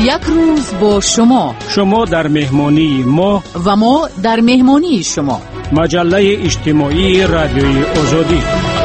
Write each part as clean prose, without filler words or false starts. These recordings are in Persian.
یک روز با شما در مهمانی ما و ما در مهمانی شما. مجله اجتماعی رادیوی آزادی.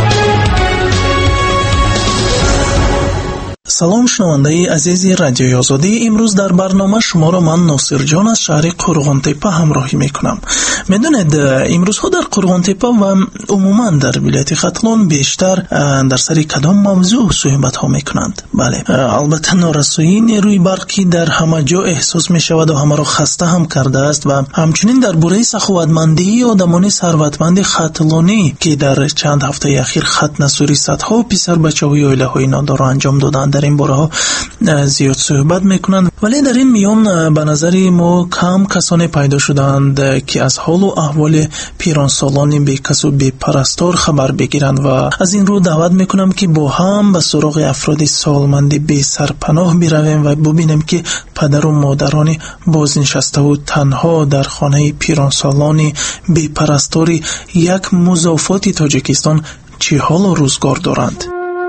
سلام شنوندگان عزیز رادیوی آزادی، امروز در برنامه شما را من ناصر جان از شهر قرغانتپه همراهی میکنم. میدونید امروز ها در قرغانتپه و عموما در ولایت ختلان بیشتر در سر کدام موضوع صحبت ها میکنند؟ بله، البته نارسایی نیروی برقی در همه جا احساس میشود و همه را خسته هم کرده است و همچنین در باره سخاوتمندی آدمان ثروتمند ختلانی که در چند هفته اخیر ختنه سوری صدها پسر بچه‌های و عائله‌های نادار انجام دادند، در این باره ها زیاد صحبت میکنند. ولی در این میان به نظر ما کم کسانی پیدا شدند که از حال و احوال پیرانسالان بیکس و بیپرستار خبر بگیرند و از این رو دعوت میکنم که با هم به سراغ افراد سالمند بی سرپناه برویم و ببینیم که پدر و مادران بازنشسته و تنها در خانه پیرانسالان بیپرستار یک مضافات تاجیکستان چه حال و روزگار دارند.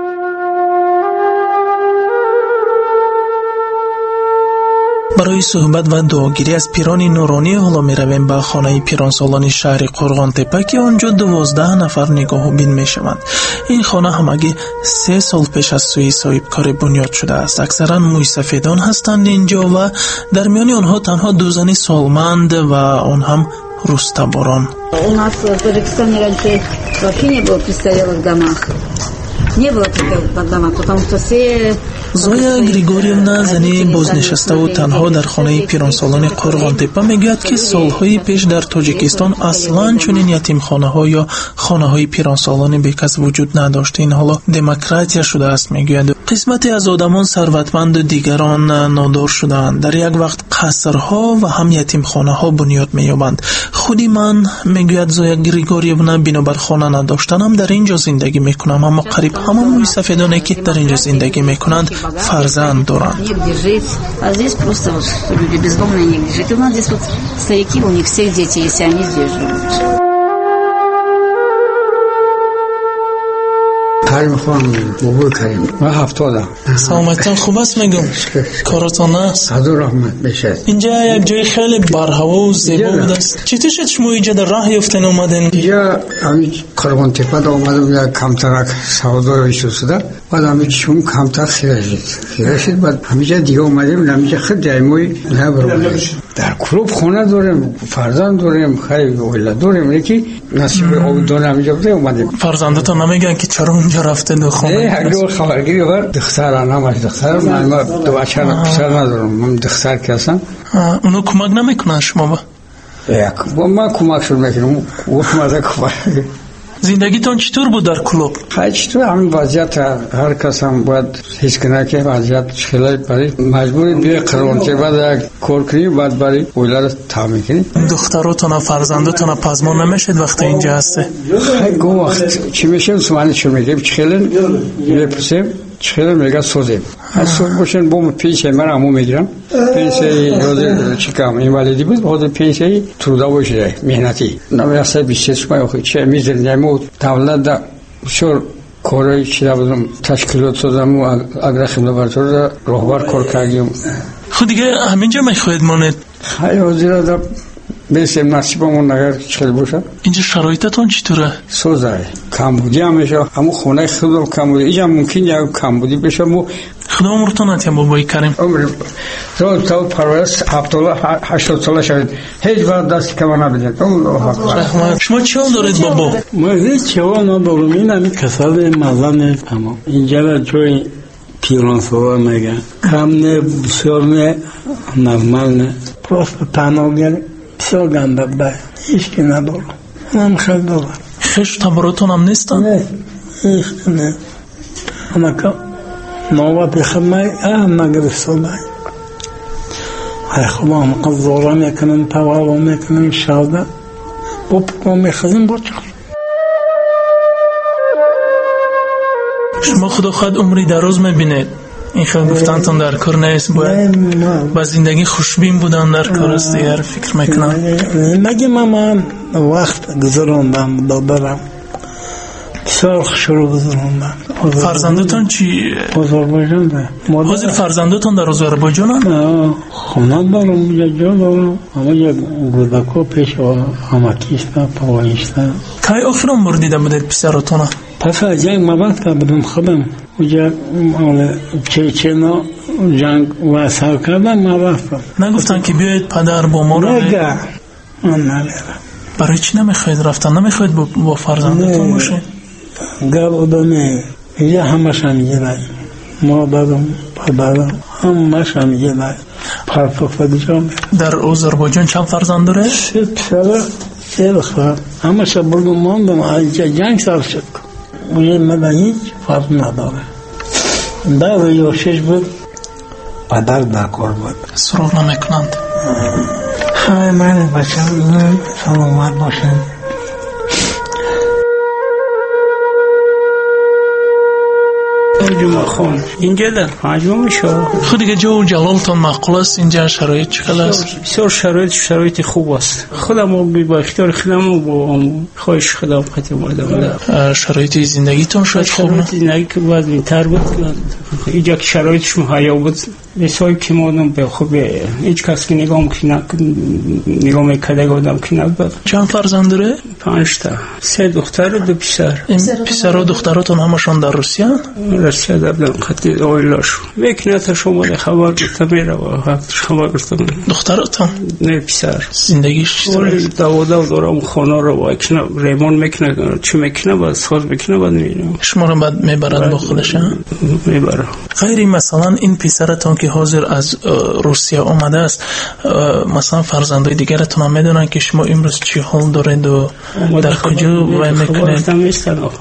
برای صحبت و دعاگیری از پیران نورانی حالا می رویم به خانه پیرانسالان شهر قرغانتپه که آنجا 12 نفر نگاه بین می شوند. این خانه همگی 3 سال پیش از سوی صاحبکار بنیاد شده است. اکثرا موی سفیدان هستند اینجا و در میان آنها تنها 2 زن سالمند و آن هم روستباران. У нас в Таджикистане раньше вообще не было престарелых в домах. Не было таких домов, потому что все... زایا گریگوریونا، زنی بازنشسته و تنها در خانه پیرانسالان قرغانتپه، میگوید که سالهای پیش در تاجیکستان اصلا چنین یتیمخانه‌ها یا خانه‌های پیرانسالان بیکس وجود نداشت. این حالا دموکراتیا شده است. میگوید قسمتی از آدمان ثروتمند و دیگران نادار شدند. در یک وقت قصرها و هم یتیمخانه‌ها بنیاد می‌یابند. خودی من، میگوید زایا گریگوریونا، بنابر خانه نداشتنم در اینجا زندگی میکنم، اما قریب همه موی سفیدانی که در اینجا زندگی میکنند فرزند دارند. А здесь просто вот люди бездомные негде жить. У нас здесь вот старики, у них все дети, если они здесь живут. کریم خانم بابا کریم ما 70 سلامتتان خوب است؟ میگم کارتان است؟ حضور رحمت بشه. اینجا یک جای خیلی برهوا و زیبا بود است. چطور شد شما اینجا در راه یافتن اومدین؟ اینجا همین قرغانتپه اومدم، یک کمترک سودا شده، بعد همین چون کمتر خیره شد، بعد همینجا دیگه اومدیم، همینجا خیلی دایموی نبرم. در کلوب خونه داریم، فرزند داریم، خیلی اولاد داریم، یکی نصیب او داریم. همینجا بوده اومدیم. فرزندتان نمیگن که چرا اونجا رفته دو خونه؟ اگه خبرگیری ورد دختر همش دختر، من دو بچه پسر ندارم، من دختر کسم. اونو کمک نمیکنن شما با؟ من کمک شد میکنم، او مزه کمک. زندگیتون چطور بود در کلوب؟ خیلی چطور، همین وضعیت هر کس هم باید حس کنه که وضعیت خیلی برای مجبوری بیای قرغانتپه بعد کار کنی، بعد برای اولاد تامین کنی. دختراتون و فرزنداتون پزمان نمیشد وقتی اینجا هسته؟ خیلی گو وقت چی میشه سوانی چون میگیم چخیلن میپرسیم چخیلن میگه سوزیم از سوز باشن بوم پیشه من همون میگیرم پیشه یاد چیکام این والدی بود خود پیشه ترودا باشه مهنتی نمیاسه بیشتر شما چه میزنیم و دولت شور کاری چیزا بودم تشکیلات سازم و اگر خدمت برتر راهبر کار کردیم. خود دیگه همینجا میخواید ماند؟ خیلی حاضر دارم بیسیم نصیبمون نگر چخیل باشه. اینجا شرایطتون چطوره؟ سوزه کمبودی همیشه همون خونه خودم کمبودی اینجا ممکن یا کمبودی بشه مو خدا عمرتون عطیه بابای کریم. عمر تو پرورش 70-80 ساله شدید هیچ وقت دستی کما نبیدید. شما چه حال دارید بابا؟ ما هیچ حال ندارم، این همی کسل مزه نیست. اما اینجا را جای پیرانسالان میگن کم نه بسیار نه نرمال نه پراست تنها گره بسیار گنده بده هیچ که ندارم. من خیلی دارم. خیش تبراتون هم نیستن؟ نه هیچ نه. اما که نوبت خدمه نگرفتم. های خدا هم قضاره میکنم، توالا میکنم، شاده با پکا میخوادیم با چخ. شما خدا خواهد عمری دراز میبینید. این خیلی گفتنتون در کار نیست، باید با زندگی خوشبین بودن در کار است دیگر فکر میکنم. مگه من وقت گذراندم دادرم سرخ شروع بزنم. فرزندتون چی؟ آذربایجان ده. حاضر فرزندتون در آذربایجان هم؟ نه خونه دارم یه جا دارم اما یه گودکو پیش و همکیستن پاوایستن. که آخران بار دیده بودید پسرتون؟ پس از جنگ مباد که بودم خودم اونجا چچنا جنگ و سر کردم مباد کردم. نگفتن که بیایید پدر با ما رو؟ نگه من نمیرم. برای چی نمیخواید رفتن؟ نمیخواید با فرزندتون باشید؟ گل ادامه یه همش هم یه رای مادرم پدرم همش هم یه رای پرفافت جامعه. در آذربایجان چند فرزند داره؟ 3 پسر 3 دختر همش بردم ماندم از جنگ سر شد اون مدن هیچ فرق نداره. در یا 6 بود پدر در کار بود سراغ نمیکنند. های من بچه سلامت باشند. جمعه خان اینجا در حجم میشه خود دیگه جو جلالتون معقول است اینجا شرایط چقدر است؟ بسیار شرایط خوب است. خودم با اختیار خودم با خواهش خودم خطی اومدم. شرایط زندگیتون شاید خوب نه؟ زندگی که باید بهتر بود اینجا که شرایطش مهیا بود بسیار که مادم به خوب هیچ کس که نگاه میکرده آدم که نبود. چند فرزند داره؟ 5 تا 3 دختر و 2 پسر. این پسر و دختراتون همشون در روسیه؟ روسیه در خطی آیلاشون میکنه تا شما خبر گرفته میره و خبر گرفته میره. دختراتون؟ نه پسر. زندگیش چطوره؟ داودا دارم خانه رو با اکنه ریمون میکنه چه میکنه باید ساز میکنه باید میرم. شما رو بعد میبرد با خودش؟ میبره. غیری مثلا این پسرتون که حاضر از روسیه آمده است مثلا فرزندای دیگرتون هم میدونن که شما امروز چی حال دارید و در کجا وای میکنید؟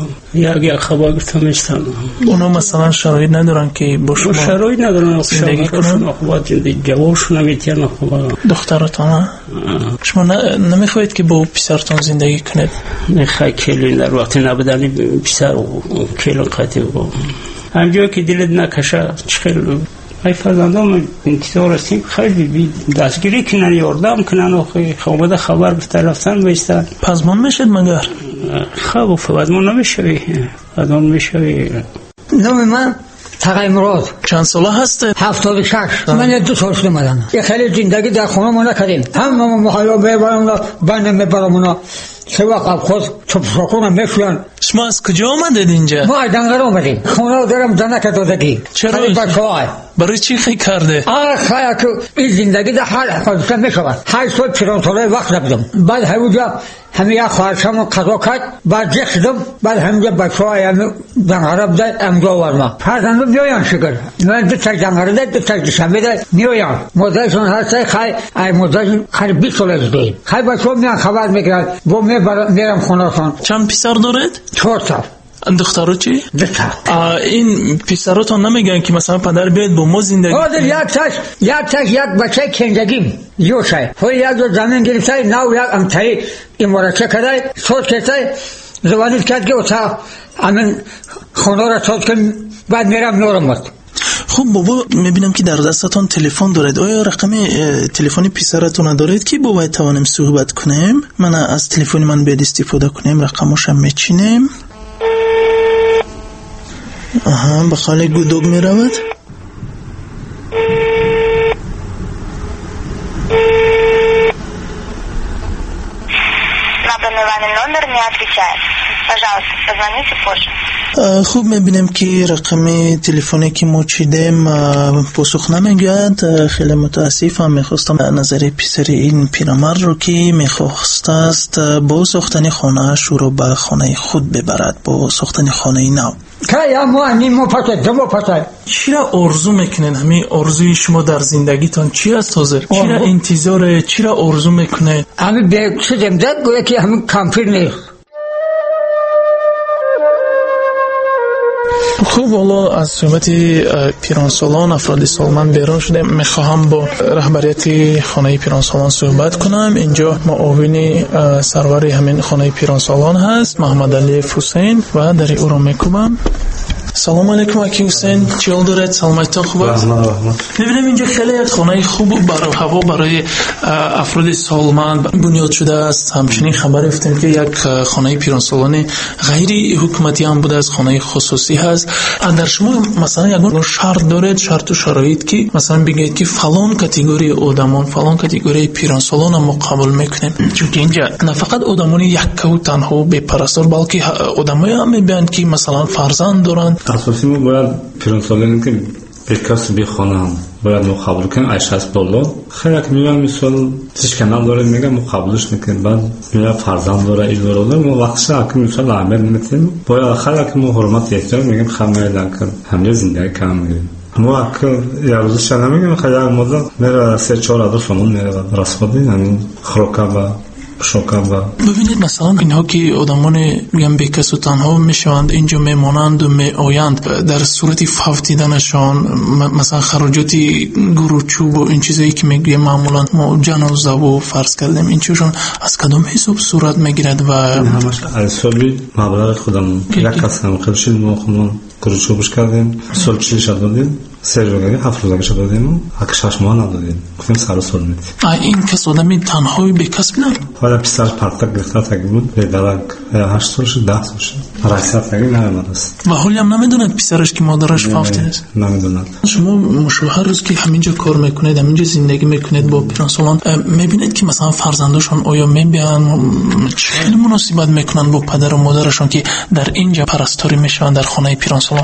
یک خبر گفتم میستن. اونا مثلا شرایط ندارن که با شما شرایط ندارن زندگی کنن؟ جوابشون نمیتونن. دخترتون شما نمیخواید که با پسرتون زندگی کنید؟ نخواه کلی در وقتی نبودنی پسر و کلی قطعی با همجا که دلت نکشه چخیل ای فرزندان انتظار هستیم خیلی دستگیری کنن یاردم کنن و خواهد خبر بفته رفتن بیستن. پزمان میشد مگر؟ خواه پزمان نمیشوی پزمان میشوی. نام من تقی مراد. چند ساله هسته؟ 76. من 2 سال شده مدن یه خیلی زندگی در خونه ما نکردیم. هم محالا ببرم بندم میبرم اونا 3 وقت خود چوب شاکونم میشوین. شما از کجا آمدید اینجا؟ ما از دنگر آمدیم. خونه دارم دنک دادگی. چرا؟ برای چی خیلی کرده؟ خیلی که این زندگی در حال حفاظت میشود. 8 سال پیرانساله وقت نبودم. بعد همونجا همه یک خواهرشم قضا کرد بعد جخدم بعد همونجا بچه های دنگره بده امجا ورما فرزنده بیاین شکر من 2 تک دنگره ده 2 تک دشنبه ده میاین مدرشون هسته خیلی مدرشون خیلی 20 سال از دهیم خیلی بچه ها میان خبر میگرد با میرم خونهشون. چند پسر دارید؟ 4 تا. دخترو چی؟ 2 تا. این پسراتون نمیگن که مثلا پدر بیاید با ما زندگی کنید؟ یک بچه کنجگیم یوشه های یک زمین گرفته نو یک امتایی امارچه کرده سوز کرده زبانیت کرد که اتاق امین خونه را سوز کن بعد میرم نورم بود. خب بابا میبینم که در دستتون تلفن دارید. آیا رقم تلفنی پسرتون دارید که با باید توانیم صحبت کنیم؟ من از تلفن من باید استفاده کنیم رقمش هم میچینیم. به خاله گودوگ می رود. خوب میبینیم که رقم تلفنی که ما چیدیم پاسخ نمیگوید. خیلی متاسفم. میخواستم نظر پسر این پیرمرد رو که میخواست است با ساختن خانه شو رو به خانه خود ببرد با ساختن خانه نو. که یا ما نیم پاته دو پاته. چی را آرزو میکنین؟ همین آرزوی شما در زندگیتان چی است حاضر؟ چی را انتظار چی را آرزو میکنین؟ همین به شدم داد گویا که همین کامپیر نیست. خوب والا از صحبت پیرانسالان افراد سالمند بیرون شده. میخواهم با رهبریت خانه پیرانسالان صحبت کنم. اینجا معاون سرور همین خانه پیرانسالان هست محمد علی حسین و در او را میکوبم. سلام علیکم اکی حسین، چی حال دارید؟ سلامتون خوب است؟ می‌بینیم اینجا خیلی یک خانه خوب برای هوا برای افراد سالمند بنیاد شده است. همچنین خبر گرفتیم که یک خانه پیرانسالان غیر حکومتی هم بوده است، خانه خصوصی هست. در شما مثلا یک شرط دارید، شرط و شرایط که مثلا بگید که فلان کاتگوری آدمان، فلان کاتگوری پیرانسالان هم ما قبول میکنیم؟ چون اینجا نه فقط آدمان یک و تنها بی پرستار بلکه آدمایی هم میبینند که مثلا فرزند دارند. اساسی ما باید پیرانسالانی که بیکاس بیخوانند باید ما قبول کنیم. ایش هست بالا خیلی که میگم مثال تشکنال داره میگم ما قبولش میکنیم، بعد میگم فرزند داره ایل داره ما وقتش اگه مثال عمل نمیتیم باید خیلی که ما حرمت احترام میگیم خمه دکن همه زندگی کم میگیم. ما اکل یا روزش نمیگیم خیلی مدل میره 3-4 عدد سامون میره رسخودی همین خروکه با شوکا. ببینید مثلا اینها که آدمان میگم بیکس و تنها میشوند اینجا میمانند و میآیند، در صورت فوت دیدنشان مثلا خراجات گور و چوب و این چیزایی که میگیم معمولا ما جنازه و فرض کردیم این چیزشون از کدام حساب صورت میگیرد و همش حسابی مبلغ خودم یک کس هم خیلی ما خودمون گور و چوبش کردیم سال چیش دادیم 3 روزه 7 روزه دادیم 6 ماه ندادیم گفتیم سر سال میدیم. این کس آدمی تنهایی بیکس بود؟ حالا پسر پرتک گرفته تاگی بود به درک 8 سالش 10 سالش رئیسات تاگی نمیاد است و حالی هم نمیدوند پسرش که مادرش فوت است. نمیدوند. شما مشاهر روز که همینجا کار میکنید همینجا زندگی میکنید با پیرانسالان میبینید که مثلا فرزنداشون آیا میبینن چه مناسبت میکنن با پدر و مادرشون که در اینجا پرستاری میشن در خانه پیرانسالان؟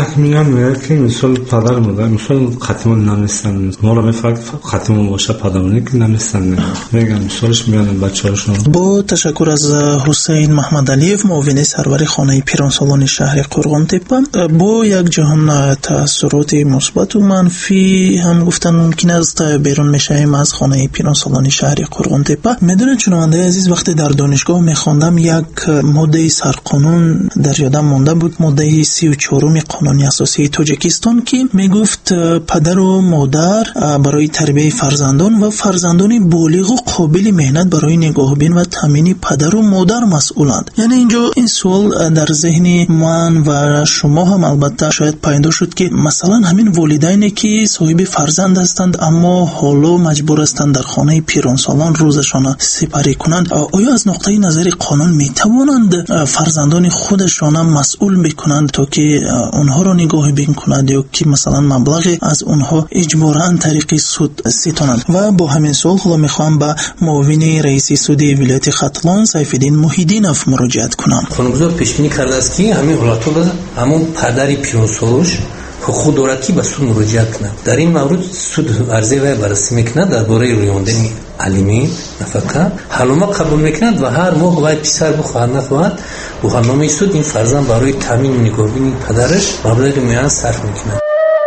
میگم که مثلا پدر مادر مثلا خاتمون نمیستن ما رو میفرق خاتمون باشه پدرمون که نمیستن میگم مثالش میانن بچه‌هاشون. با تشکر از حسین محمد علیف معاون سرور خانه پیرانسالان شهر قرغان‌تپه با یک جهان تاثیرات مثبت و منفی هم گفتن ممکن است بیرون میشیم از خانه پیرانسالان شهر قرغان‌تپه. میدونید شنونده عزیز وقتی در دانشگاه میخواندم یک ماده سرقانون در یادم مونده بود، ماده 34 قانون اساسی تاجیکستان که میگفت پدر و مادر برای تربیت فرزندان و فرزندان بالغ و قابل مهنت برای نگاهبین و تامین پدر و مادر مسئولند. یعنی اینجا این سوال در ذهن من و شما هم البته شاید پیدا شد که مثلا همین والدینی که صاحب فرزند هستند اما حالا مجبور هستند در خانه پیرانسالان روزشان سپری کنند، آیا از نقطه نظر قانون میتوانند فرزندان خودشان مسئول بکنند تا که اونها را نگاهبین کنند یا که مثلا مبلغ از اونها اجباراً طریق سود ستانند؟ و با همین سوال حالا میخوام به معاون رئیس سود ولایت ختلان سیفالدین محیدینوف مراجعت کنم. قانونگذار پیش بینی کرده است که همین حالت‌ها همون پدر پیرانسالوش حقوق دارد که به سود مراجعت کنه. در این مورد سود عرضه و بررسی میکنه درباره رویاندن علیمی نفقه حلومه قبول میکند و هر ماه باید پسر بخواهد نخواهد بخواهنامه سود این فرزند برای تامین نگاهبینی پدرش مبلغ معین صرف میکنه.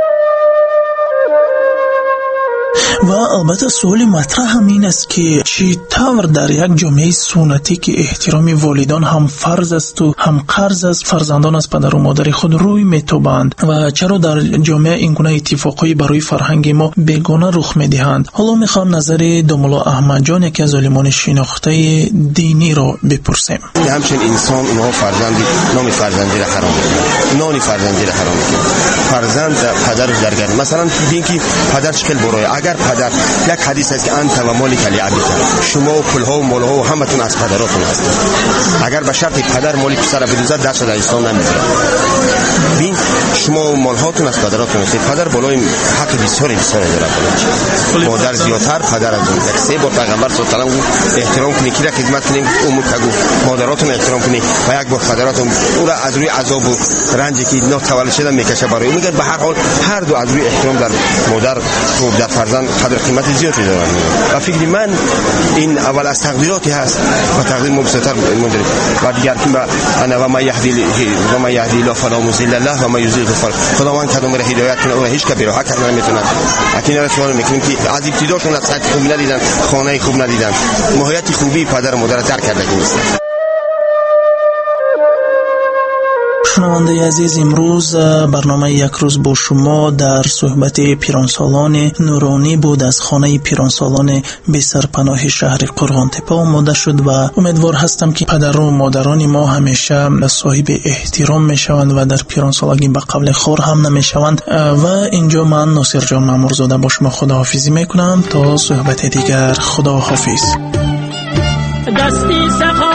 و البته سوال مطرح همین است که چطور در یک جامعه سنتی که احترام والدان هم فرض است و هم قرض است فرزندان از پدر و مادر خود روی میتابند و چرا در جامعه این گونه اتفاقایی برای فرهنگ ما بیگانه رخ میدهند؟ حالا میخوام نظر داملا احمد جان یکی از عالمان شناخته دینی را بپرسیم. همچنین انسان اونها فرزندی نام فرزندی را حرام میکنه، نان فرزندی را حرام میکنه. فرزند پدر درگرد مثلا ببین که پدر چقدر برای اگر پدر یک حدیث است که انت و مالک لعبیک شما و پولها و مالها و همتون از پدراتون هستید. اگر به شرط پدر مالی پسر بدوزد دست از انسان نمیگیره. ببین شما و مالهاتون از پدراتون هستید. پدر بالای حق بسیاری داره بالا. مادر زیادتر پدر از اون. یک 3 بار پیغمبر صلی الله علیه و آله احترام کنید که خدمت کنید امور کگو مادراتون احترام کنید و یک بار پدراتون او را از روی عذاب و رنجی که اینا تولد شدن میکشه برای میگه به هر حال هر دو از روی احترام در مادر و در فرزند قدر قیمت زیادی دارن و فکر من این اول از تقدیراتی هست و تقدیر مبسوطتر مدرک و دیگر که انا و ما یهدی لا فلا مضل له و ما یضلل فلا خداوند کدوم را هدایت کنه او هیچ کس راه کردن نمیتونه. اکنون را سوال میکنیم که از ابتداشون از سطح خوب ندیدن، خانه خوب ندیدن، ماهیت خوبی پدر و مادر درک کرده نیست. شنونده عزیز، امروز برنامه یک روز با شما در صحبت پیرانسالان نورانی بود. از خانه پیرانسالان بی سرپناه شهر قرغانتپه آماده شد و امیدوار هستم که پدر و مادران ما همیشه صاحب احترام می شوند و در پیرانسالگی به قبل خور هم نمی شوند. و اینجا من ناصر جان مامورزاده با شما خداحافظی می کنم تا صحبت دیگر. خداحافظ. دستی